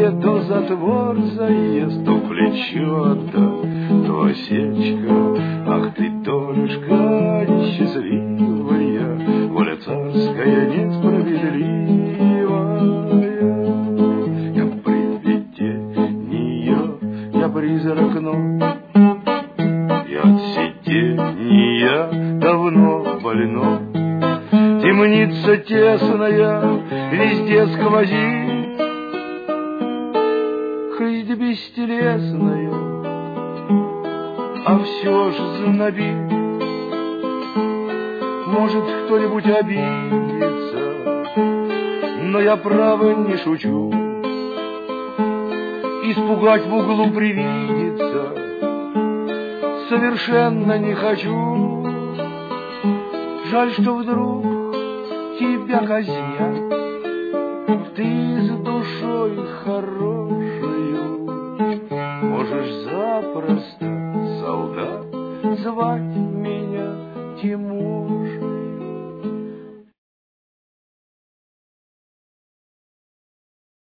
то затвор заест, то плечо отдать, то осечка. Ах ты, Толюшка, несчастливая, воля царская несправедливая. Я привидение, я призрак ночи, я от сидения давно больной. Темница тесная везде сквозит, хоть бестелесная, а все ж знобит. Может, кто-нибудь обидится, но я право не шучу. Испугать в углу привидится совершенно не хочу. Жаль, что вдруг тебя казнят, ты с душой хорошую можешь запросто, солдат, звать меня Тимошей.